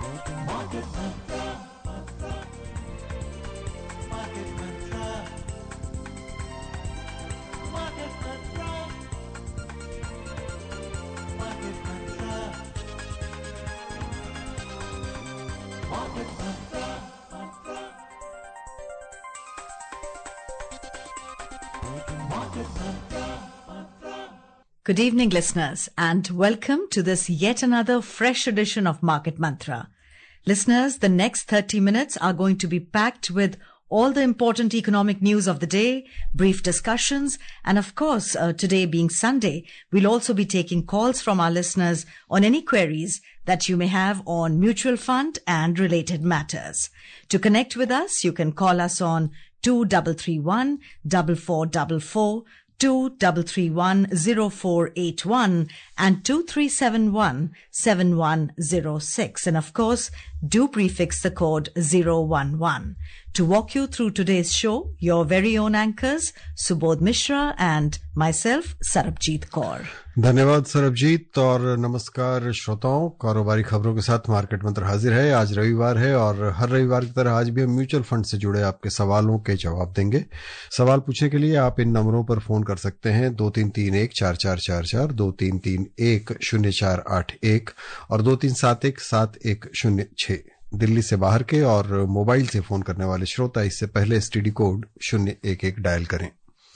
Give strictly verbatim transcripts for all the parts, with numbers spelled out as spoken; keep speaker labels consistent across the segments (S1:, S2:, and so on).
S1: Market Mantra, Mantra, Market Mantra, Market Mantra, Market Mantra, Market Mantra, Mantra, Market Mantra, Mantra.
S2: Good evening, listeners, and welcome to this yet another fresh edition of Market Mantra. Listeners, the next thirty minutes are going to be packed with all the important economic news of the day, brief discussions, and of course, uh, today being Sunday, we'll also be taking calls from our listeners on any queries that you may have on mutual fund and related matters. To connect with us, you can call us on two three three one, four four four four, two three three one, zero four eight one and two three seven one, seven one zero six. And of course, do prefix the code zero one one. To walk you through today's show, your very own anchors, Subodh Mishra and myself, Sarabjit Kaur.
S3: धन्यवाद सरबजीत और नमस्कार श्रोताओं। कारोबारी खबरों के साथ market मंत्र हाजिर है। आज रविवार है और हर रविवार की तरह आज भी हम म्यूचुअल फंड से जुड़े आपके सवालों के जवाब देंगे। सवाल पूछने के लिए आप इन नंबरों पर फोन कर सकते हैं दो तीन तीन एक चार चार चार चार, दो तीन तीन एक शून्य चार आठ एक और दो तीन सात एक सात एक शून्य छह। दिल्ली से बाहर के और मोबाइल से फोन करने वाले श्रोता इससे पहले एसटीडी कोड शून्य एक एक डायल करें।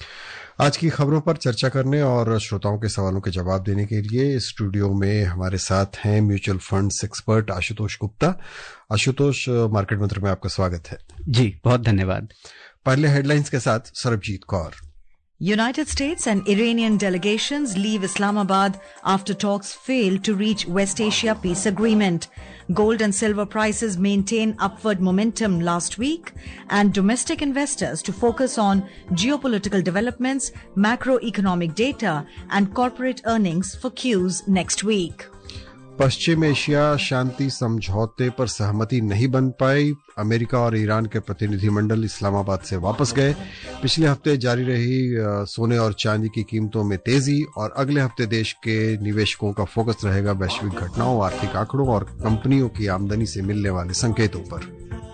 S3: आज की खबरों पर चर्चा करने और श्रोताओं के सवालों के जवाब देने के लिए स्टूडियो में हमारे साथ हैं mutual funds expert Ashutosh Gupta. Ashutosh, market Mantra में आपका स्वागत है।
S4: जी, बहुत धन्यवाद।
S3: पहले हेडलाइंस के साथ Sarabjeet Kaur.
S2: United States and Iranian delegations leave Islamabad after talks failed to reach West Asia peace agreement. Gold and silver prices maintain upward momentum last week, and domestic investors to focus on geopolitical developments, macroeconomic data, and corporate earnings for Qs next week.
S3: पश्चिम एशिया शांति समझौते पर सहमति नहीं बन पाई। America और Iran के प्रतिनिधिमंडल इस्लामाबाद से वापस गए। पिछले हफ्ते जारी रही सोने और चांदी की कीमतों में तेजी और अगले हफ्ते देश के निवेशकों का फोकस रहेगा वैश्विक घटनाओं, आर्थिक आंकड़ों और कंपनियों की आमदनी से मिलने वाले संकेतों पर।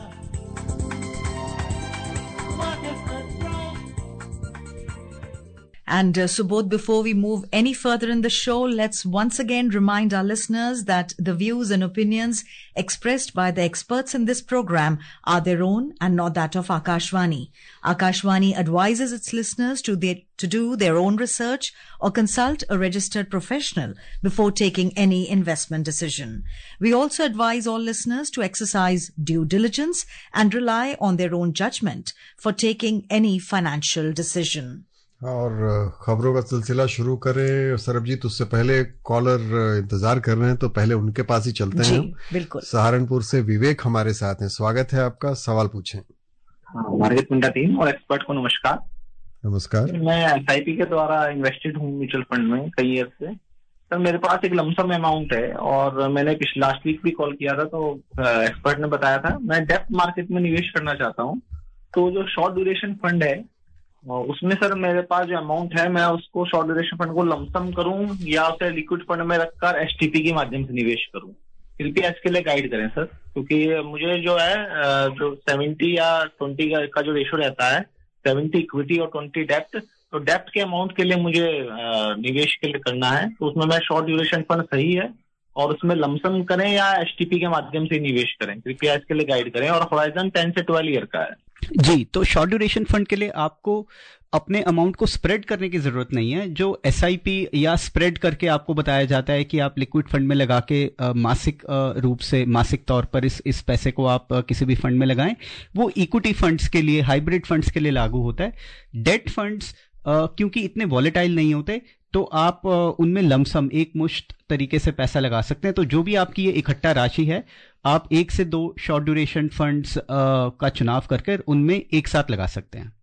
S2: And uh, Subodh, before we move any further in the show, let's once again remind our listeners that the views and opinions expressed by the experts in this program are their own and not that of Akashvani. Akashvani advises its listeners to, their, to do their own research or consult a registered professional before taking any investment decision. We also advise all listeners to exercise due diligence and rely on their own judgment for taking any financial decision.
S3: और खबरों का सिलसिला शुरू करें सरबजीत, उससे पहले collar इंतजार कर रहे हैं तो पहले उनके पास ही चलते हैं।
S2: बिल्कुल।
S3: सहारनपुर से विवेक हमारे साथ हैं, स्वागत है आपका, सवाल पूछें।
S5: मार्केट मंत्रा टीम और एक्सपर्ट को नमस्कार।
S3: नमस्कार।
S5: मैं एसआईपी के द्वारा इन्वेस्टेड हूँ म्यूचुअल फंड में कई ईयर से। सर मेरे पास एक लमसम अमाउंट है और मैंने पिछले लास्ट वीक भी कॉल किया था तो एक्सपर्ट ने बताया था मैं डेप्थ मार्केट में निवेश करना चाहता हूँ। तो जो शॉर्ट ड्यूरेशन फंड है उसमें सर मेरे पास जो अमाउंट है मैं उसको शॉर्ट ड्यूरेशन फंड को लमसम करूं या उसे लिक्विड फंड में रखकर एसटीपी के माध्यम से निवेश करूं, कृपया इसके लिए गाइड करें सर। क्योंकि मुझे जो है जो सेवेंटी या ट्वेंटी का, का जो रेशो रहता है सेवेंटी इक्विटी और ट्वेंटी डेप्थ, तो डेप्थ के अमाउंट के लिए मुझे निवेश के लिए करना है तो उसमें मैं शॉर्ट ड्यूरेशन फंड सही है और उसमें लमसम करें या एसटीपी के माध्यम से निवेश करें, कृपया इसके लिए गाइड करें। और होराइजन टेन से ट्वेल्व ईयर का है।
S4: जी, तो शॉर्ट ड्यूरेशन फंड के लिए आपको अपने अमाउंट को स्प्रेड करने की जरूरत नहीं है। जो एसआईपी या स्प्रेड करके आपको बताया जाता है कि आप लिक्विड फंड में लगा के आ, मासिक आ, रूप से मासिक तौर पर इस इस पैसे को आप आ, किसी भी फंड में लगाएं, वो इक्विटी फंड्स के लिए, हाइब्रिड फंड्स के लिए लागू होता है। डेट फंड्स क्योंकि इतने वॉलेटाइल नहीं होते तो आप उनमें लमसम एक मुश्त तरीके से पैसा लगा सकते हैं। तो जो भी आपकी ये इकट्ठा राशि है आप एक से दो शॉर्ट ड्यूरेशन फंड्स का चुनाव करके उनमें एक साथ लगा सकते हैं।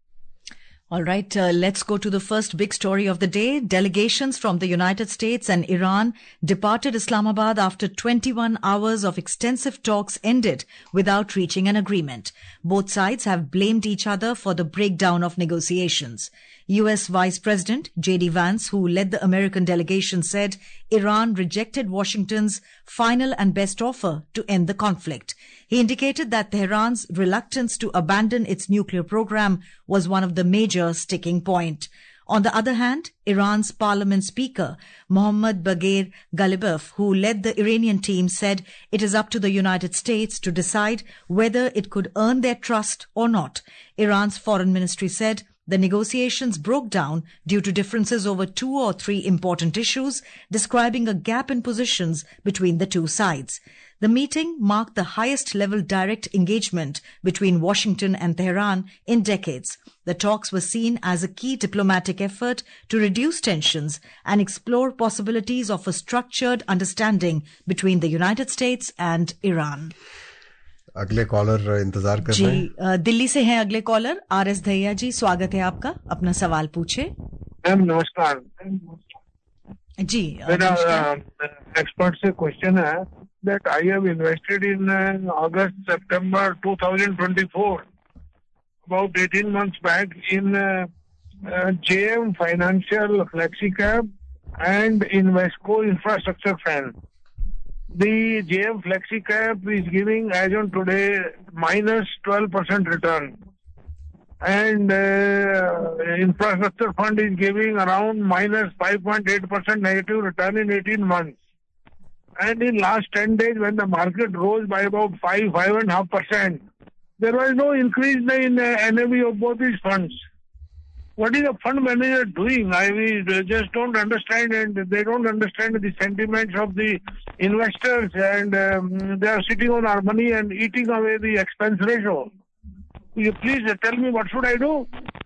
S2: All right, uh, let's go to the first big story of the day. Delegations from the United States and Iran departed Islamabad after twenty-one hours of extensive talks ended without reaching an agreement. Both sides have blamed each other for the breakdown of negotiations. U S Vice President J D Vance, who led the American delegation, said Iran rejected Washington's final and best offer to end the conflict. He indicated that Tehran's reluctance to abandon its nuclear program was one of the major sticking points. On the other hand, Iran's parliament speaker, Mohammad Bagher Ghalibaf, who led the Iranian team, said it is up to the United States to decide whether it could earn their trust or not. Iran's foreign ministry said the negotiations broke down due to differences over two or three important issues, describing a gap in positions between the two sides. The meeting marked the highest-level direct engagement between Washington and Tehran in decades. The talks were seen as a key diplomatic effort to reduce tensions and explore possibilities of a structured understanding between the United States and Iran.
S3: अगले caller इंतजार कर रहे हैं
S2: जी, दिल्ली से हैं अगले caller R S Dahiya ji, स्वागत है आपका, अपना सवाल पूछे।
S6: मैम नमस्कार
S2: जी,
S6: मेरा एक्सपर्ट से क्वेश्चन है that I have invested in uh, August, September twenty twenty-four, about eighteen months back in uh, uh, J M Financial FlexiCap and Invesco Infrastructure Fund. The J M FlexiCap is giving, as on today, minus twelve percent return. And uh, Infrastructure Fund is giving around minus five point eight percent negative return in eighteen months. And in last ten days, when the market rose by about five, five and a half percent, there was no increase in uh, N A V of both these funds. What is the fund manager doing? I mean, they just don't understand, and they don't understand the sentiments of the investors, and um, they are sitting on our money and eating away the expense ratio. Will you please tell me what should I do?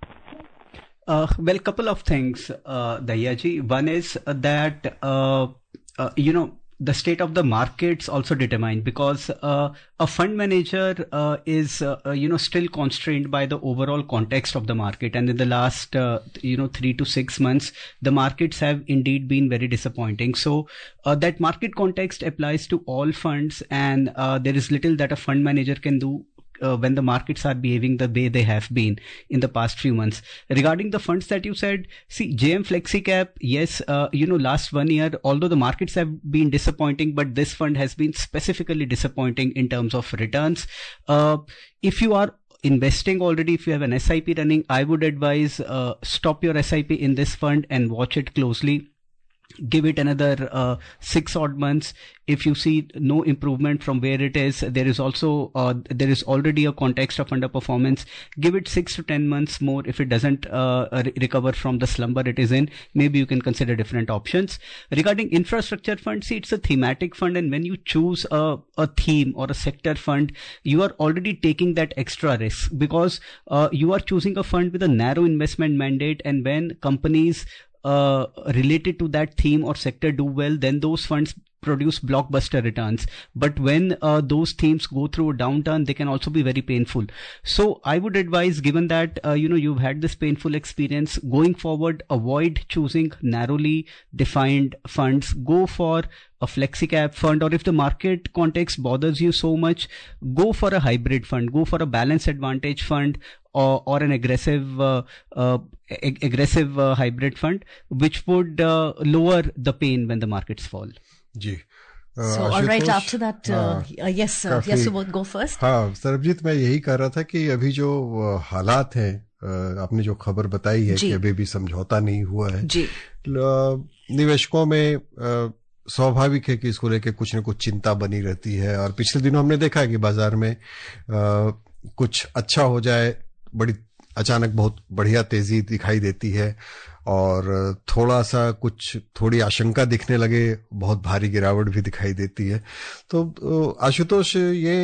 S4: Uh, well, couple of things, uh, Dahiya-ji. One is that, uh, uh, you know, the state of the markets also determined, because uh, a fund manager uh, is uh, uh, you know still constrained by the overall context of the market, and in the last uh, you know three to six months the markets have indeed been very disappointing. So uh, that market context applies to all funds, and uh, there is little that a fund manager can do Uh, when the markets are behaving the way they have been in the past few months. Regarding the funds that you said, see, J M FlexiCap, yes, uh, you know, last one year, although the markets have been disappointing, but this fund has been specifically disappointing in terms of returns. Uh, if you are investing already, if you have an S I P running, I would advise uh, stop your S I P in this fund and watch it closely. Give it another uh, six odd months. If you see no improvement from where it is, there is also uh, there is already a context of underperformance. Give it six to ten months more. If it doesn't uh, re- recover from the slumber it is in, maybe you can consider different options. Regarding infrastructure fund, see, it's a thematic fund, and when you choose a, a theme or a sector fund, you are already taking that extra risk, because uh, you are choosing a fund with a narrow investment mandate, and when companies Uh, related to that theme or sector do well, then those funds produce blockbuster returns. But when uh, those themes go through a downturn, they can also be very painful. So I would advise, given that uh, you know you've had this painful experience, going forward, avoid choosing narrowly defined funds. Go for a FlexiCap fund, or if the market context bothers you so much, go for a hybrid fund. Go for a balance advantage fund, or, or an aggressive uh, uh, ag- aggressive uh, hybrid fund, which would uh, lower the pain when the markets fall.
S3: Ji
S2: So all right, after that, uh, uh, yes, uh, yes, so we'll go first.
S3: हाँ, सरबजीत, मैं यही कह रहा था कि अभी जो हालात हैं, आपने जो खबर बताई है कि अभी भी समझौता नहीं हुआ है जी, निवेशकों में स्वाभाविक है कि इसको लेके कुछ न कुछ चिंता बनी रहती है। और पिछले दिनों हमने देखा है कि बाजार में आ, कुछ अच्छा हो जाए, बड़ी अचानक बहुत बढ़िया तेजी दिखाई देती है, और थोड़ा सा कुछ थोड़ी आशंका दिखने लगे, बहुत भारी गिरावट भी दिखाई देती है। तो आशुतोष, ये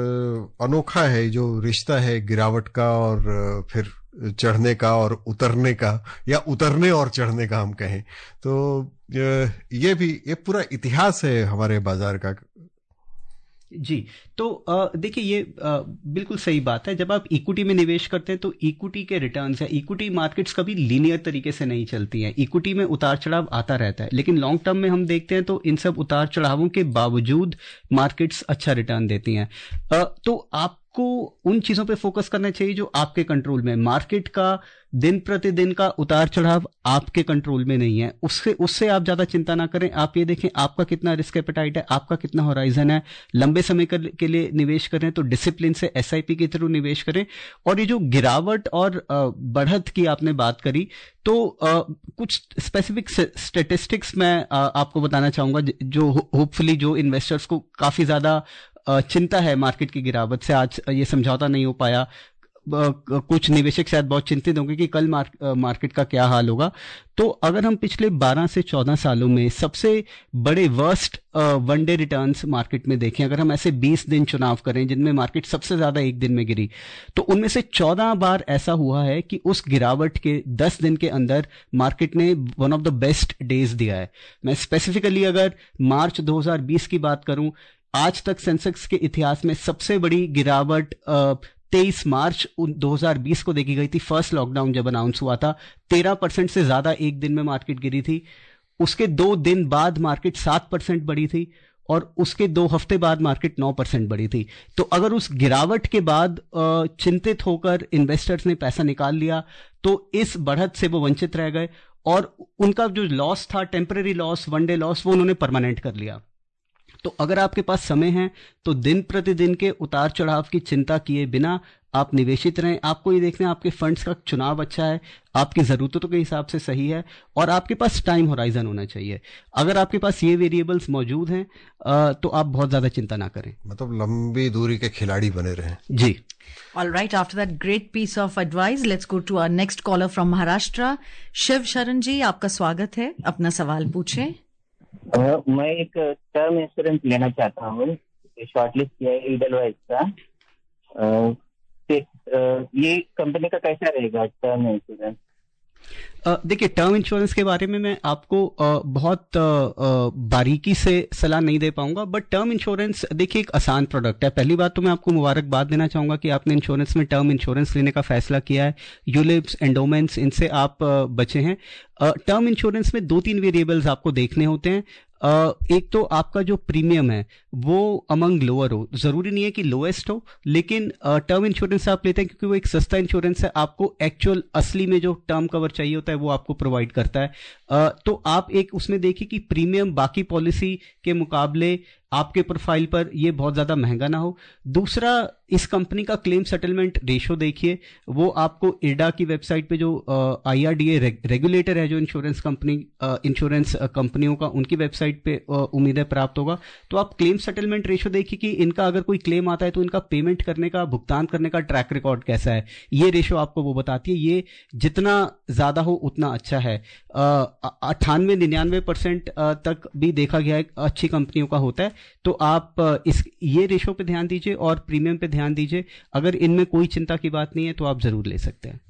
S3: अनोखा है जो रिश्ता है गिरावट का और फिर चढ़ने का और उतरने का, या उतरने और चढ़ने का हम कहें तो, ये भी ये पूरा इतिहास है हमारे बाजार का।
S4: जी, तो देखिए, ये आ, बिल्कुल सही बात है। जब आप इक्विटी में निवेश करते हैं तो इक्विटी के रिटर्न्स या इक्विटी मार्केट्स कभी लीनियर तरीके से नहीं चलती हैं। इक्विटी में उतार चढ़ाव आता रहता है, लेकिन लॉन्ग टर्म में हम देखते हैं तो इन सब उतार चढ़ावों के बावजूद मार्केट्स अच्छा रिटर्न देती हैं। आ, तो आप आपको उन चीजों पे फोकस करना चाहिए जो आपके कंट्रोल में। मार्केट का दिन प्रतिदिन का उतार चढ़ाव आपके कंट्रोल में नहीं है, उससे उससे आप ज्यादा चिंता ना करें। आप ये देखें आपका कितना रिस्क एपेटाइट है, आपका कितना होराइजन है। लंबे समय के लिए निवेश करें तो डिसिप्लिन से एसआईपी के थ्रू निवेश करें। और ये जो गिरावट और बढ़त की आपने बात करी, तो आ, कुछ स्पेसिफिक स्टेटिस्टिक्स मैं आ, आपको बताना चाहूंगा जो होपफुली जो इन्वेस्टर्स को काफी ज्यादा चिंता है मार्केट की गिरावट से। आज ये समझौता नहीं हो पाया, कुछ निवेशक शायद बहुत चिंतित होंगे कि कल मार्क, मार्केट का क्या हाल होगा। तो अगर हम पिछले बारह से चौदह सालों में सबसे बड़े worst one day returns market में देखें, अगर हम ऐसे बीस दिन चुनाव करें जिनमें मार्केट सबसे ज्यादा एक दिन में गिरी, तो उनमें से चौदह बार ऐसा हुआ है कि उस गिरावट के दस दिन के अंदर मार्केट ने one of the best days दिया है। मैं स्पेसिफिकली अगर मार्च दो हज़ार बीस की बात करूं, आज तक सेंसेक्स के इतिहास में सबसे बड़ी गिरावट तेईस मार्च दो हज़ार बीस को देखी गई थी। फर्स्ट लॉकडाउन जब अनाउंस हुआ था, तेरह परसेंट से ज्यादा एक दिन में मार्केट गिरी थी। उसके दो दिन बाद मार्केट सात परसेंट बढ़ी थी और उसके दो हफ्ते बाद मार्केट नौ परसेंट बढ़ी थी। तो अगर उस गिरावट के बाद चिंतित होकर इन्वेस्टर्स ने पैसा निकाल लिया तो इस बढ़त से वो वंचित रह गए और उनका जो लॉस था, temporary loss, one day loss, वो उन्होंने परमानेंट कर लिया। तो अगर आपके पास समय है तो दिन प्रतिदिन के उतार चढ़ाव की चिंता किए बिना आप निवेशित रहें। आपको ये देखना है आपके फंड्स का चुनाव अच्छा है, आपकी जरूरतों के हिसाब से सही है और आपके पास टाइम होराइजन होना चाहिए। अगर आपके पास ये वेरिएबल्स मौजूद हैं तो आप बहुत ज्यादा चिंता ना करें,
S3: मतलब लंबी दूरी के खिलाड़ी बने रहें।
S4: जी।
S2: All right, after that great piece of advice, let's go to our next caller from Maharashtra. Shiv शरण जी, आपका स्वागत है, अपना सवाल पूछें।
S7: Uh, मैं एक टर्म इंश्योरेंस लेना चाहता हूँ, शॉर्टलिस्ट किया है ईडलवाइज का। uh, uh, ये कंपनी का कैसा रहेगा टर्म इंश्योरेंस?
S4: Uh, देखिए, टर्म इंश्योरेंस के बारे में मैं आपको uh, बहुत uh, बारीकी से सलाह नहीं दे पाऊंगा, बट टर्म इंश्योरेंस देखिए एक आसान प्रोडक्ट है। पहली बात तो मैं आपको मुबारकबाद देना चाहूंगा कि आपने इंश्योरेंस में टर्म इंश्योरेंस लेने का फैसला किया है। यूलिप्स, एंडोमेंट्स, इनसे आप uh, बचे हैं। टर्म uh, इंश्योरेंस में दो तीन वेरिएबल्स आपको देखने होते हैं। Uh, एक तो आपका जो प्रीमियम है वो अमंग लोअर हो, जरूरी नहीं है कि लोएस्ट हो, लेकिन टर्म uh, इंश्योरेंस आप लेते हैं क्योंकि वो एक सस्ता इंश्योरेंस है। आपको एक्चुअल असली में जो टर्म कवर चाहिए होता है वो आपको प्रोवाइड करता है। uh, तो आप एक उसमें देखिए कि प्रीमियम बाकी पॉलिसी के मुकाबले आपके प्रोफाइल पर ये बहुत ज्यादा महंगा ना हो। दूसरा, इस कंपनी का क्लेम सेटलमेंट रेशो देखिए, वो आपको इरडा की वेबसाइट पे जो आईआरडीए रेगुलेटर है जो इंश्योरेंस कंपनी इंश्योरेंस कंपनियों का, उनकी वेबसाइट पे उम्मीद है प्राप्त होगा। तो आप क्लेम सेटलमेंट रेशो देखिए कि इनका अगर कोई क्लेम आता है तो इनका पेमेंट करने का, भुगतान करने का ट्रैक रिकॉर्ड कैसा है, ये रेशो आपको वो बताती है। ये जितना ज्यादा हो उतना अच्छा है। अट्ठानवे निन्यानवे परसेंट तक भी देखा गया है अच्छी कंपनियों का होता है। तो आप इस ये रेशो पे ध्यान दीजिए और प्रीमियम पे ध्यान दीजिए। अगर इनमें कोई चिंता की बात नहीं है तो आप जरूर ले सकते हैं।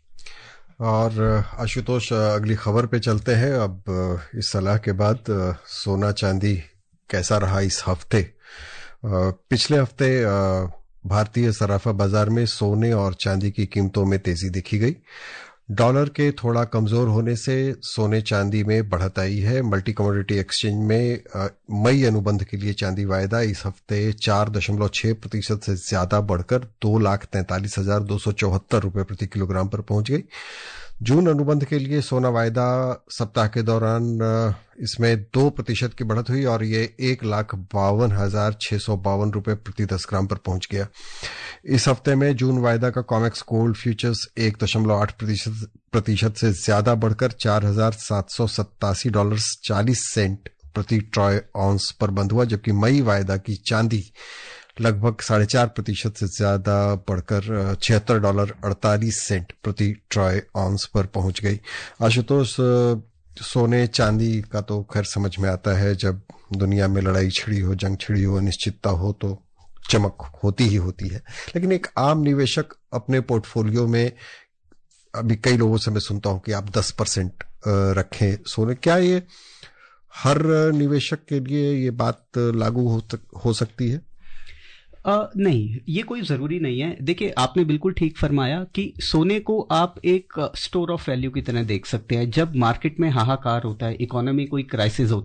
S3: और आशुतोष, अगली खबर पे चलते हैं। अब इस सलाह के बाद सोना चांदी कैसा रहा इस हफ्ते? पिछले हफ्ते भारतीय सराफा बाजार में सोने और चांदी की कीमतों में तेजी देखी गई। डॉलर के थोड़ा कमजोर होने से सोने चांदी में बढ़त आई है। मल्टी कमोडिटी एक्सचेंज में मई अनुबंध के लिए चांदी वायदा इस हफ्ते चार दशमलव छह प्रतिशत से ज्यादा बढ़कर दो लाख तैंतालीस हजार दो सौ चौहत्तर रुपये प्रति किलोग्राम पर पहुंच गई। जून अनुबंध के लिए सोना वायदा सप्ताह के दौरान इसमें दो प्रतिशत की बढ़त हुई और ये एक लाख बावन हजार छह सौ बावन रुपये प्रति दस ग्राम पर पहुंच गया। इस हफ्ते में जून वायदा का कॉमेक्स गोल्ड फ्यूचर्स एक दशमलव आठ प्रतिशत प्रतिशत से ज्यादा बढ़कर चार हजार सात सौ सत्तासी डॉलर चालीस सेंट प्रति ट्रॉय ऑन्स पर बंद हुआ, जबकि मई वायदा की चांदी लगभग साढ़े चार प्रतिशत से ज्यादा बढ़कर छिहत्तर डॉलर अड़तालीस सेंट प्रति ट्रॉय ऑन्स पर पहुंच गई। आशुतोष, सोने चांदी का तो खैर समझ में आता है, जब दुनिया में लड़ाई छिड़ी हो, जंग छिड़ी हो, अनिश्चितता हो तो चमक होती ही होती है। लेकिन एक आम निवेशक अपने पोर्टफोलियो में, अभी कई लोगों से मैं सुनता हूं कि आप दस परसेंट रखें सोने, क्या ये हर निवेशक के लिए ये बात लागू हो, हो सकती है?
S4: Uh, नहीं, ये कोई जरूरी नहीं है। देखिए, आपने बिल्कुल ठीक फरमाया कि सोने को आप एक स्टोर ऑफ वैल्यू की तरह देख सकते हैं। जब मार्केट में हाहाकार होता है, इकोनॉमी कोई क्राइसिस होता है,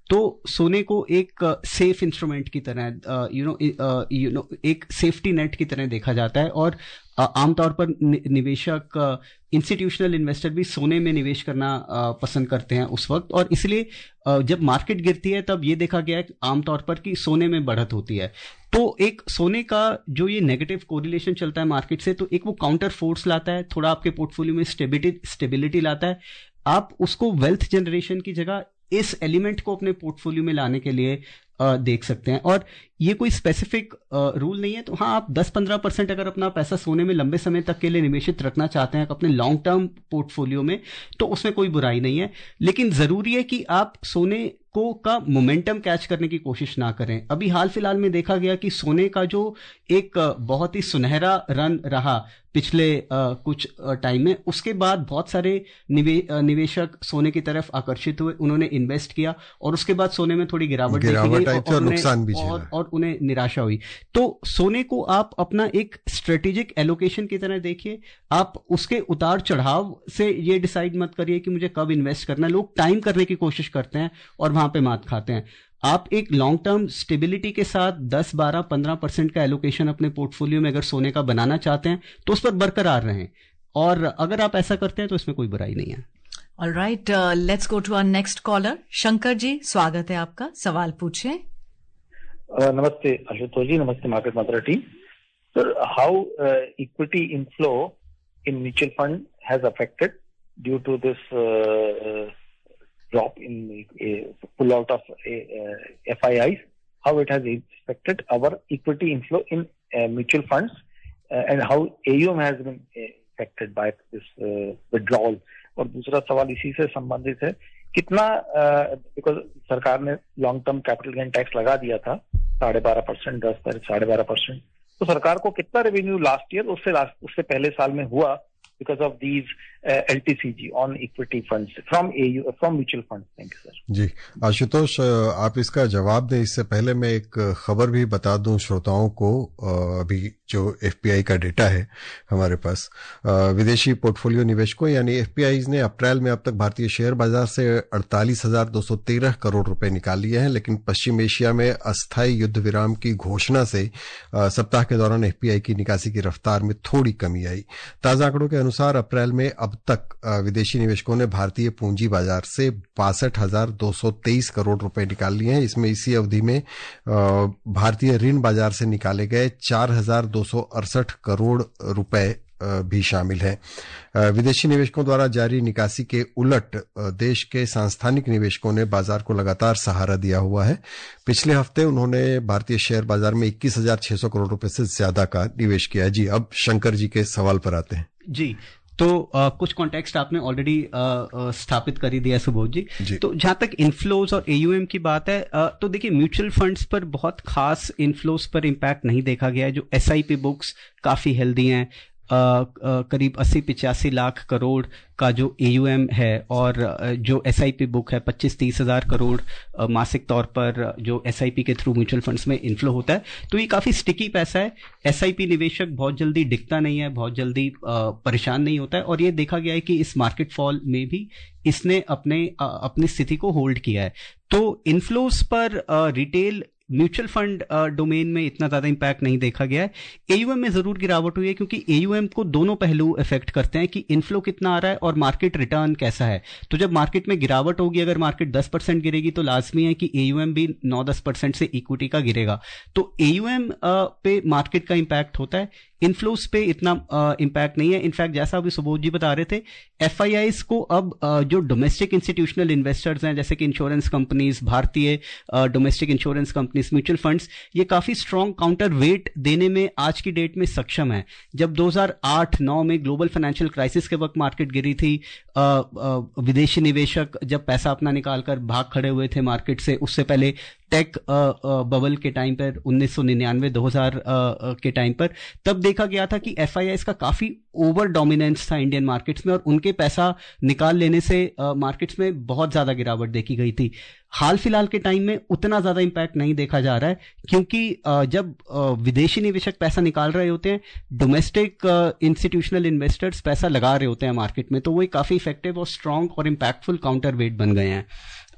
S4: तो सोने को एक सेफ इंस्ट्रूमेंट की तरह यू नो यू नो एक सेफ्टी नेट की तरह देखा जाता है, और आमतौर पर निवेशक इंस्टीट्यूशनल इन्वेस्टर भी सोने में निवेश करना पसंद करते हैं उस वक्त, और इसलिए जब मार्केट गिरती है तब ये देखा गया है आमतौर पर कि सोने में बढ़त होती है। तो एक सोने का जो ये नेगेटिव कोरिलेशन चलता है मार्केट से, तो एक वो काउंटर फोर्स लाता है, थोड़ा आपके पोर्टफोलियो में स्टेबिलिटी स्टेबिलिटी लाता है। आप उसको वेल्थ जनरेशन की जगह इस एलिमेंट को अपने पोर्टफोलियो में लाने के लिए आ, देख सकते हैं, और ये कोई स्पेसिफिक रूल नहीं है। तो हाँ, आप दस पंद्रह परसेंट अगर अपना पैसा सोने में लंबे समय तक के लिए निवेशित रखना चाहते हैं अपने लॉन्ग टर्म पोर्टफोलियो में, तो उसमें कोई बुराई नहीं है, लेकिन जरूरी है कि आप सोने को का मोमेंटम कैच करने की कोशिश ना करें। अभी हाल फिलहाल में देखा गया कि सोने का जो एक बहुत ही सुनहरा रन रहा पिछले आ, कुछ टाइम में, उसके बाद बहुत सारे निवे, निवेशक सोने की तरफ आकर्षित हुए, उन्होंने इन्वेस्ट किया, और उसके बाद सोने में थोड़ी गिरावट देखी गई और, और, नुकसान भी और, और उन्हें निराशा हुई। तो सोने को आप अपना एक स्ट्रेटेजिक एलोकेशन की तरह देखिए, आप उसके उतार चढ़ाव से ये डिसाइड मत करिए कि मुझे कब इन्वेस्ट करना है। लोग टाइम करने की कोशिश करते हैं और वहां पे मात खाते हैं। आप एक लॉन्ग टर्म स्टेबिलिटी के साथ दस बारह पंद्रह परसेंट का एलोकेशन अपने पोर्टफोलियो में अगर सोने का बनाना चाहते हैं तो उस पर बरकरार रहें, और अगर आप ऐसा करते हैं तो इसमें कोई बुराई नहीं है।
S2: All right, let's go to our next caller. Shankar ji, स्वागत है आपका, सवाल पूछें।
S8: uh, नमस्ते आशुतोष जी, नमस्ते market Mantra team. Sir, how equity inflow in mutual fund has affected due to this drop in uh, pull out of uh, F I Is, how it has affected our equity inflow in uh, mutual funds, uh, and how A U M has been uh, affected by this uh, withdrawal. और दूसरा सवाल इसी से संबंधित है, कितना because uh, सरकार ने long term capital gain tax लगा दिया था साढ़े बारह परसेंट दस पर साढ़े बारह परसेंट, तो सरकार को कितना रेवेन्यू लास्ट ईयर उससे लास्ट उससे पहले साल में हुआ because of these uh, L T C G on equity funds from A U from mutual funds? Thank you, sir.
S3: जी आशुतोष, आप इसका जवाब दें इससे पहले मैं एक खबर भी बता दूं श्रोताओं को। अभी जो F P I का डेटा है हमारे पास, विदेशी पोर्टफोलियो निवेशकों यानी F P Is ने अप्रैल में अब तक भारतीय शेयर बाजार से अड़तालीस हजार दो सौ तेरह करोड़ रुपए निकाल लिए हैं, लेकिन पश्चिम एशिया में अस्थायी युद्ध विराम की घोषणा से सप्ताह के दौरान F P I की निकासी की रफ्तार में थोड़ी कमी आई। ताजा आंकड़ों के अनुसार अप्रैल में अब तक विदेशी निवेशकों ने भारतीय पूंजी बाजार से बासठ हजार दो सौ तेईस करोड़ रुपए निकाल लिए हैं। इसमें इसी अवधि में भारतीय ऋण बाजार से निकाले गए चार हजार दो सौ अड़सठ करोड़ रुपए भी शामिल है। विदेशी निवेशकों द्वारा जारी निकासी के उलट देश के सांस्थानिक निवेशकों ने बाजार को लगातार सहारा दिया हुआ है। पिछले हफ्ते उन्होंने भारतीय शेयर बाजार में इक्कीस हजार छह सौ करोड़ रुपए से ज्यादा का निवेश किया। जी, अब शंकर जी के सवाल पर आते हैं।
S4: जी, तो आ, कुछ कॉन्टेक्स्ट आपने ऑलरेडी स्थापित कर ही दिया सुबोध जी, जी। तो जहां तक इनफ्लोज और एयूएम की बात है, आ, तो देखिए म्यूचुअल फंड्स पर बहुत खास इनफ्लोज पर इम्पैक्ट नहीं देखा गया है। जो एसआईपी बुक्स काफी हेल्दी हैं, आ, आ, करीब अस्सी पिचासी लाख करोड़ का जो एयूएम है, और जो एसआईपी बुक है पच्चीस तीस हजार करोड़ मासिक तौर पर जो एसआईपी के थ्रू म्यूचुअल फंड्स में इनफ्लो होता है, तो ये काफी स्टिकी पैसा है। एसआईपी निवेशक बहुत जल्दी दिखता नहीं है, बहुत जल्दी परेशान नहीं होता है, और ये देखा गया है कि इस मार्केट फॉल में भी इसने अपने अपनी स्थिति को होल्ड किया है। तो इनफ्लोस पर रिटेल म्यूचुअल फंड डोमेन में इतना ज्यादा इंपैक्ट नहीं देखा गया है। एयूएम में जरूर गिरावट हुई है, क्योंकि एयूएम को दोनों पहलू इफेक्ट करते हैं कि इनफ्लो कितना आ रहा है और मार्केट रिटर्न कैसा है। तो जब मार्केट में गिरावट होगी, अगर मार्केट दस परसेंट गिरेगी तो लाजमी है कि एयूएम भी नौ दस परसेंट से इक्विटी का गिरेगा। तो एयूएम पे मार्केट का इंपैक्ट होता है, इनफ्लोस पे इतना इंपैक्ट नहीं है। इनफैक्ट जैसा अभी सुबोध जी बता रहे थे, एफआईआईज को अब uh, जो डोमेस्टिक इंस्टीट्यूशनल इन्वेस्टर्स हैं, जैसे कि इंश्योरेंस कंपनीज, भारतीय domestic insurance companies, mutual funds, ये काफी स्ट्रॉन्ग काउंटर वेट देने में आज की डेट में सक्षम है। जब दो हज़ार आठ नौ में ग्लोबल फाइनेंशियल क्राइसिस के वक्त मार्केट गिरी थी, आ, आ, विदेशी निवेशक जब पैसा अपना निकालकर भाग खड़े हुए थे मार्केट से, उससे पहले टेक बबल के टाइम पर उन्नीस सौ निन्यानवे दो हज़ार के टाइम पर, तब देखा गया था कि एफआईआईज का काफी ओवर डोमिनेंस था इंडियन मार्केट्स में, और उनके पैसा निकाल लेने से मार्केट्स में बहुत ज्यादा गिरावट देखी गई थी। हाल फिलहाल के टाइम में उतना ज्यादा इंपैक्ट नहीं देखा जा रहा है, क्योंकि जब विदेशी निवेशक पैसा निकाल रहे होते हैं, डोमेस्टिक इंस्टीट्यूशनल इन्वेस्टर्स पैसा लगा रहे होते हैं मार्केट में, तो वो काफी इफेक्टिव और स्ट्रांग और इंपैक्टफुल काउंटर वेट बन गए हैं।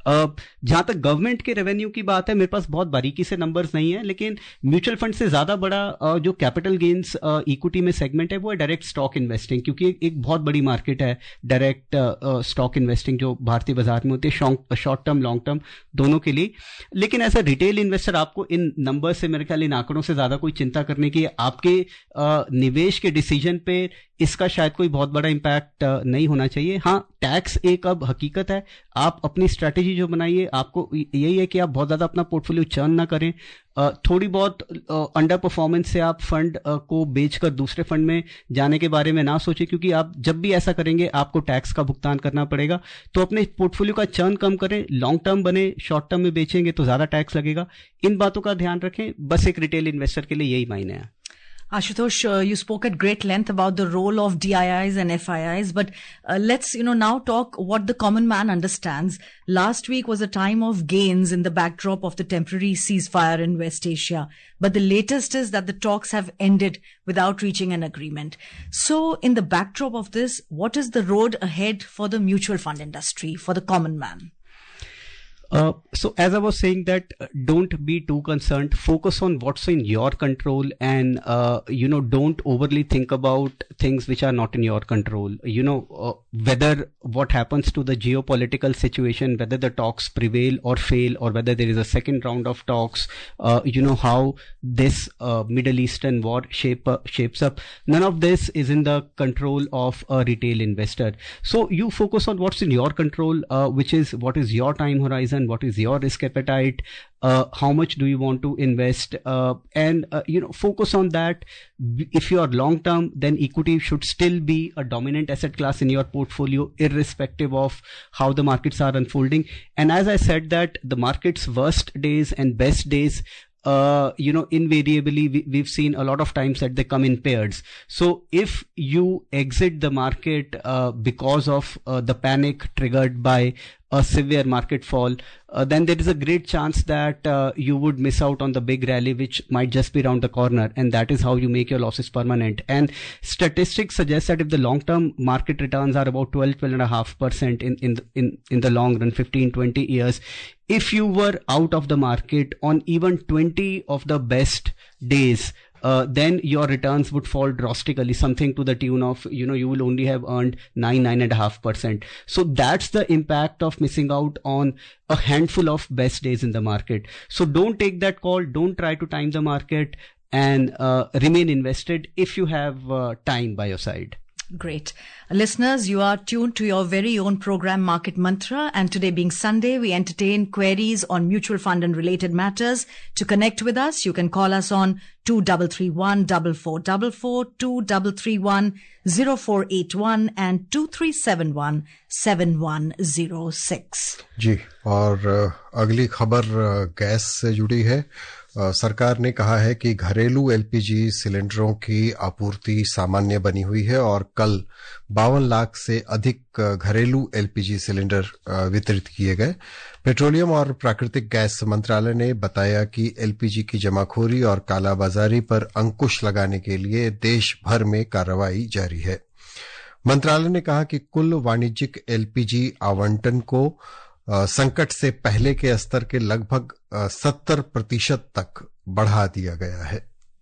S4: जहां तक गवर्नमेंट के रेवेन्यू की बात है, मेरे पास बहुत बारीकी से नंबर्स नहीं है, लेकिन म्यूचुअल फंड से ज्यादा बड़ा uh, जो कैपिटल गेन्स इक्विटी में सेगमेंट है वो है डायरेक्ट स्टॉक इन्वेस्टिंग, क्योंकि एक, एक बहुत बड़ी मार्केट है डायरेक्ट स्टॉक इन्वेस्टिंग जो भारतीय बाजार में होती है, शॉर्ट टर्म लॉन्ग टर्म दोनों के लिए। लेकिन एज अ रिटेल इन्वेस्टर आपको इन नंबर से, मेरे ख्याल इन आंकड़ों से ज्यादा कोई चिंता करने की, आपके uh, निवेश के डिसीजन पे इसका शायद कोई बहुत बड़ा इंपैक्ट नहीं होना चाहिए। हाँ, टैक्स एक अब हकीकत है, आप अपनी स्ट्रैटेजी जो बनाइए, आपको यही है कि आप बहुत ज्यादा अपना पोर्टफोलियो चर्न ना करें। थोड़ी बहुत अंडर परफॉर्मेंस से आप फंड को बेचकर दूसरे फंड में जाने के बारे में ना सोचें, क्योंकि आप जब भी ऐसा करेंगे आपको टैक्स का भुगतान करना पड़ेगा। तो अपने पोर्टफोलियो का चर्न कम करें, लॉन्ग टर्म बने, शॉर्ट टर्म में बेचेंगे तो ज्यादा टैक्स लगेगा। इन बातों का ध्यान रखें, बस एक रिटेल इन्वेस्टर के लिए यही मायने है।
S2: Ashutosh, uh, you spoke at great length about the role of D I Is and F I Is, but uh, let's, you know, now talk what the common man understands. Last week was a time of gains in the backdrop of the temporary ceasefire in West Asia, but the latest is that the talks have ended without reaching an agreement. So, in the backdrop of this, what is the road ahead for the mutual fund industry, for the common man?
S4: Uh, so as I was saying that uh, don't be too concerned, focus on what's in your control, and uh, you know, don't overly think about things which are not in your control. You know, uh, whether what happens to the geopolitical situation, whether the talks prevail or fail, or whether there is a second round of talks, uh, you know, how this uh, Middle Eastern war shape uh, shapes up, none of this is in the control of a retail investor. So you focus on what's in your control, uh, which is what is your time horizon, what is your risk appetite, uh, how much do you want to invest, uh, and uh, you know, focus on that. If you are long term, then equity should still be a dominant asset class in your portfolio, irrespective of how the markets are unfolding. And as I said, that the market's worst days and best days, Uh, you know, invariably we, we've seen a lot of times that they come in pairs. So if you exit the market uh, because of uh, the panic triggered by a severe market fall, uh, then there is a great chance that uh, you would miss out on the big rally, which might just be around the corner, and that is how you make your losses permanent. And statistics suggest that if the long-term market returns are about twelve, twelve and a half percent in in in in the long run, fifteen, twenty years, if you were out of the market on even twenty of the best days, Uh, then your returns would fall drastically, something to the tune of, you know, you will only have earned nine, nine and a half percent. So that's the impact of missing out on a handful of best days in the market. So don't take that call. Don't try to time the market, and uh, remain invested if you have uh, time by your side.
S2: Great. Listeners, you are tuned to your very own program Market Mantra, and today being Sunday, we entertain queries on mutual fund and related matters. To connect with us, you can call us on two three three one, four four four four, two three three one, zero four eight one and two three seven one, seven one zero six.
S3: जी, और अगली खबर gas से जुड़ी है। सरकार ने कहा है कि घरेलू एलपीजी सिलेंडरों की आपूर्ति सामान्य बनी हुई है और कल बावन लाख से अधिक घरेलू एलपीजी सिलेंडर वितरित किए गए। पेट्रोलियम और प्राकृतिक गैस मंत्रालय ने बताया कि एलपीजी की जमाखोरी और कालाबाजारी पर अंकुश लगाने के लिए देश भर में कार्रवाई जारी है। मंत्रालय ने कहा कि कुल वाणिज्यिक एलपीजी आवंटन को संकट से पहले के स्तर के लगभग सत्तर प्रतिशत तक बढ़ा दिया गया है।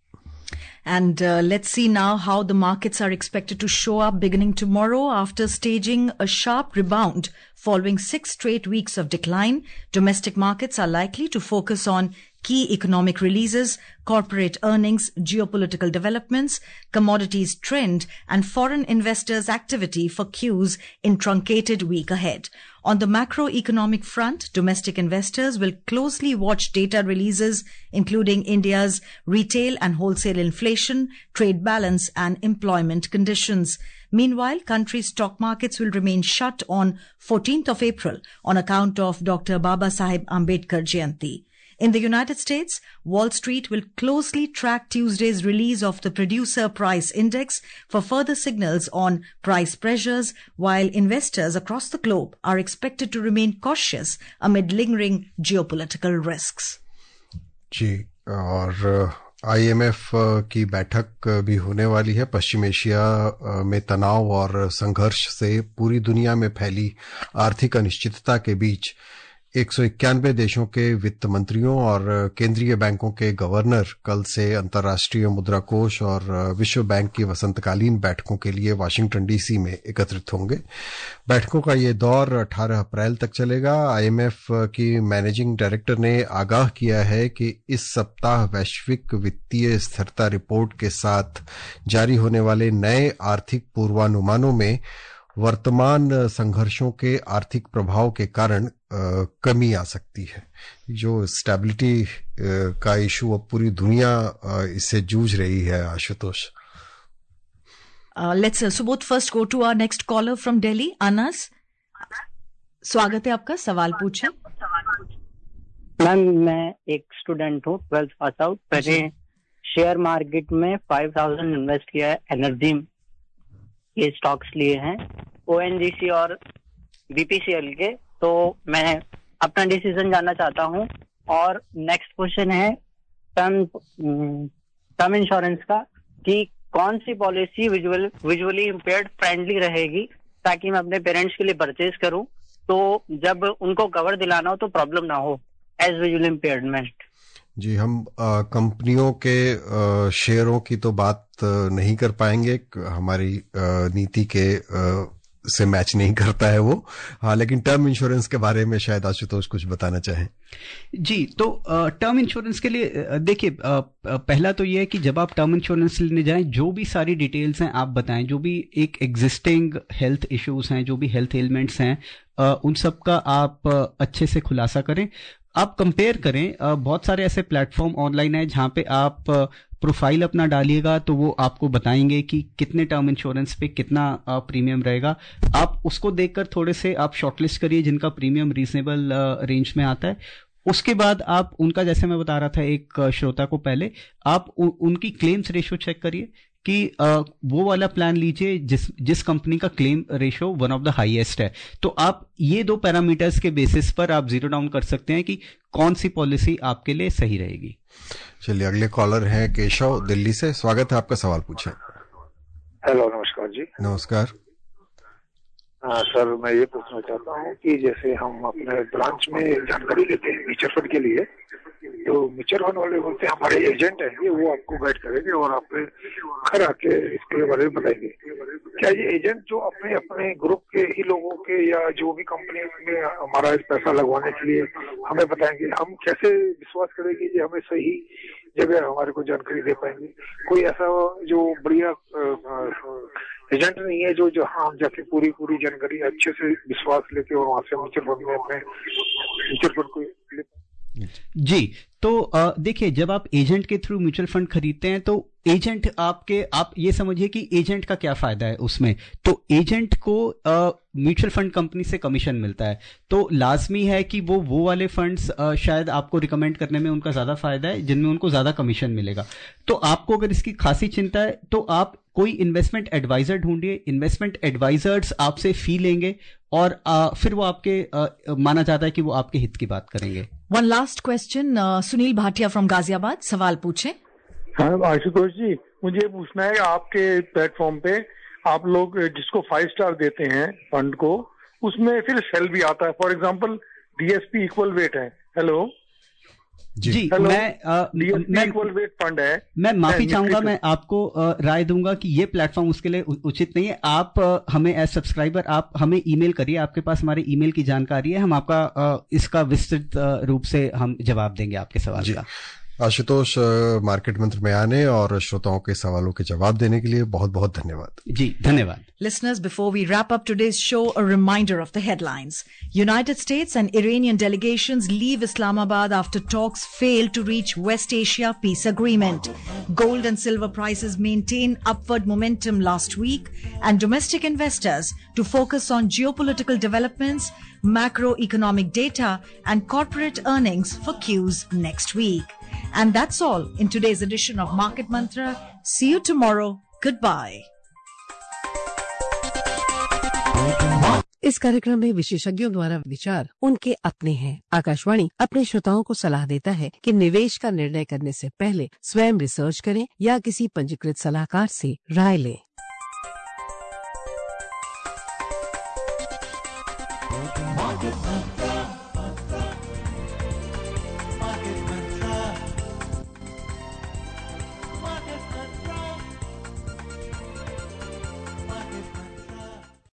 S2: And uh, let's see now how the markets are expected to show up beginning tomorrow after staging a sharp rebound following six straight weeks of decline. Domestic markets are likely to focus on key economic releases, corporate earnings, geopolitical developments, commodities trend, and foreign investors' activity for Q's in truncated week ahead. On the macroeconomic front, domestic investors will closely watch data releases, including India's retail and wholesale inflation, trade balance, and employment conditions. Meanwhile, country's stock markets will remain shut on fourteenth of April on account of Doctor Baba Saheb Ambedkar Jayanti. In the United States, Wall Street will closely track Tuesday's release of the Producer Price Index for further signals on price pressures, while investors across the globe are expected to remain cautious amid lingering geopolitical risks.
S3: जी, और IMF की बैठक भी होने वाली है। पश्चिम Asia में तनाव और संघर्ष से पूरी दुनिया में फैली आर्थिक अनिश्चितता के बीच एक सौ इक्यानवे देशों के वित्त मंत्रियों और केंद्रीय बैंकों के गवर्नर कल से अंतर्राष्ट्रीय मुद्रा कोष और विश्व बैंक की वसंतकालीन बैठकों के लिए वाशिंगटन डीसी में एकत्रित होंगे। बैठकों का ये दौर अठारह अप्रैल तक चलेगा। आईएमएफ की मैनेजिंग डायरेक्टर ने आगाह किया है कि इस सप्ताह वैश्विक वित्तीय स्थिरता रिपोर्ट के साथ जारी होने वाले नए आर्थिक पूर्वानुमानों में वर्तमान संघर्षों के आर्थिक प्रभाव के कारण आ, कमी आ सकती है। जो स्टेबिलिटी का इशू अब पूरी दुनिया आ, इससे जूझ रही है। Ashutosh,
S2: let's Subodh first go to our next caller from Delhi. Anas, स्वागत है आपका, सवाल पूछें।
S9: मैम, मैं एक स्टूडेंट हूँ, ट्वेल्थ पास आउट। मैंने शेयर मार्केट में फाइव थाउजेंड इन्वेस्ट किया है, एनर्जी के स्टॉक्स लिए हैं, ओएनजीसी और बीपीसीएल के। तो मैं अपना डिसीजन जानना चाहता हूँ। और नेक्स्ट क्वेश्चन है टर्म टर्म इंश्योरेंस का, कि कौन सी policy visual visually impaired friendly रहेगी, ताकि मैं अपने पेरेंट्स के लिए परचेज करूँ, तो जब उनको कवर दिलाना हो तो प्रॉब्लम ना हो एज विजुअल इम्पेयरमेंट।
S3: जी, हम आ, कंपनियों के आ, शेयरों की तो बात नहीं कर पाएंगे, हमारी आ, नीति के आ, से मैच नहीं करता है वो। हाँ, लेकिन टर्म इंश्योरेंस के बारे में शायद आशुतोष कुछ बताना चाहें।
S4: जी, तो टर्म इंश्योरेंस के लिए देखिए, पहला तो ये है कि जब आप टर्म इंश्योरेंस लेने जाएं, जो भी सारी डिटेल्स हैं आप बताएं, जो भी एक एग्जिस्टिंग हेल्थ इश्यूज हैं, जो भी हेल्थ एलिमेंट्स हैं, उन सब का आप अच्छे से खुलासा करें। आप कंपेयर करें, बहुत सारे ऐसे प्लेटफॉर्म ऑनलाइन है जहां पे आप प्रोफाइल अपना डालिएगा तो वो आपको बताएंगे कि कितने टर्म इंश्योरेंस पे कितना प्रीमियम रहेगा। आप उसको देखकर थोड़े से आप शॉर्टलिस्ट करिए जिनका प्रीमियम रीजनेबल रेंज में आता है। उसके बाद आप उनका, जैसे मैं बता रहा था एक श्रोता को पहले, आप उ, उनकी क्लेम्स रेशो चेक करिए कि आ, वो वाला प्लान लीजिए जिस जिस कंपनी का claim ratio one of the highest है। तो आप ये दो पैरामीटर्स के बेसिस पर आप जीरो डाउन कर सकते हैं कि कौन सी पॉलिसी आपके लिए सही रहेगी।
S3: चलिए, अगले कॉलर हैं केशव दिल्ली से। स्वागत है आपका, सवाल पूछें।
S6: हेलो, नमस्कार जी।
S3: नमस्कार।
S6: हाँ सर, मैं ये पूछना चाहता हूँ कि जैसे हम अपने ब्रांच में जानकारी लेते हैं म्यूचुअल फंड के लिए, तो म्यूचुअल फंड वाले बोलते हैं हमारे एजेंट हैं, वो आपको गाइड करेंगे और आप घर आके इसके बारे में बताएंगे। क्या ये एजेंट जो अपने अपने ग्रुप के ही लोगों के या जो भी कंपनी में हमारा पैसा लगवाने के लिए हमें बताएंगे, हम कैसे विश्वास करेंगे कि हमें सही जगह हमारे को जानकारी दे पाएंगे? कोई ऐसा जो बढ़िया एजेंट नहीं है जो जहाँ हम जाके पूरी पूरी जानकारी अच्छे से विश्वास लेके और वहां से म्यूचुअल फंड में अपने म्यूचुअल फंड को ले?
S4: जी, तो देखिए, जब आप एजेंट के थ्रू म्यूचुअल फंड खरीदते हैं तो एजेंट आपके, आप ये समझिए कि एजेंट का क्या फायदा है उसमें। तो एजेंट को म्यूचुअल फंड कंपनी से कमीशन मिलता है, तो लाजमी है कि वो वो वाले फंड्स शायद आपको रिकमेंड करने में उनका ज्यादा फायदा है जिनमें उनको ज्यादा कमीशन मिलेगा। तो आपको अगर इसकी खासी चिंता है तो आप कोई इन्वेस्टमेंट एडवाइजर ढूंढिए। इन्वेस्टमेंट एडवाइजर्स आपसे फी लेंगे और आ, फिर वो आपके आ, माना जाता है कि वो आपके हित की बात करेंगे।
S2: One last question, Sunil Bhatia from Ghaziabad, सवाल पूछें।
S6: हाँ आशुतोष जी, मुझे ये पूछना है, आपके प्लेटफॉर्म पे आप लोग जिसको फाइव स्टार देते हैं फंड को, उसमें फिर सेल भी आता है। For example DSP equal weight है। हेलो
S4: जी, जी मैं मैं
S6: इक्वल वेट फंड है।
S4: मैं माफी चाहूंगा, मैं आपको आ, राय दूंगा कि ये प्लेटफॉर्म उसके लिए उचित नहीं है। आप आ, हमें एज सब्सक्राइबर आप हमें ईमेल करिए, आपके पास हमारे ईमेल की जानकारी है, हम आपका आ, इसका विस्तृत रूप से हम जवाब देंगे आपके सवाल का।
S3: आशुतोष, मार्केट मंत्र में आने और श्रोताओं के सवालों के जवाब देने के लिए बहुत बहुत धन्यवाद।
S4: जी, धन्यवाद।
S2: Listeners, before we wrap up today's show, a reminder of the headlines. United States and Iranian delegations leave Islamabad after talks fail to reach West Asia peace agreement. Gold and silver prices maintain upward momentum last week, and domestic investors to focus on geopolitical developments, macroeconomic data, and corporate earnings for Q's next week. And that's all in today's edition of Market Mantra. See you tomorrow. Goodbye.
S10: इस कार्यक्रम में विशेषज्ञों द्वारा विचार उनके अपने हैं। आकाशवाणी अपने श्रोताओं को सलाह देता है कि निवेश का निर्णय करने से पहले स्वयं रिसर्च करें या किसी पंजीकृत सलाहकार से राय लें।
S1: Market Mantra.